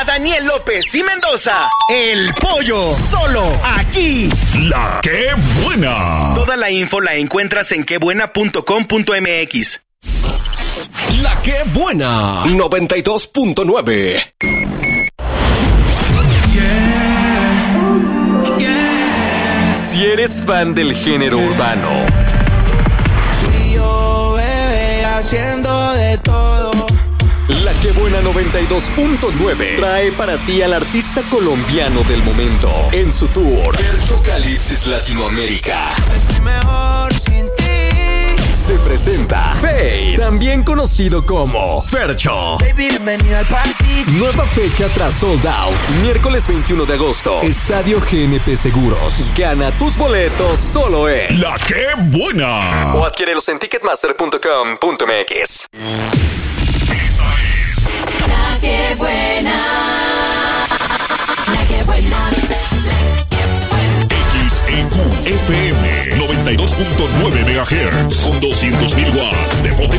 Daniel López y Mendoza, El Pollo, solo aquí. La Qué Buena. Toda la info la encuentras en quebuena.com.mx. La Qué Buena 92.9. Si eres fan del género urbano, y yo, bebé, haciendo de todo. La Qué Buena 92.9 trae para ti al artista colombiano del momento en su tour Ferchocalipsis Latinoamérica. Estoy mejor sin ti. Se presenta Fade, también conocido como Fercho. Baby, bienvenido al party. Nueva fecha tras Sold Out, miércoles 21 de agosto, Estadio GNP Seguros. Gana tus boletos solo en La Qué Buena. O adquiérelos en ticketmaster.com.mx. La Qué Buena. La Qué Buena. XEQ FM 92.9 MHz con 200.000 watts de potencia.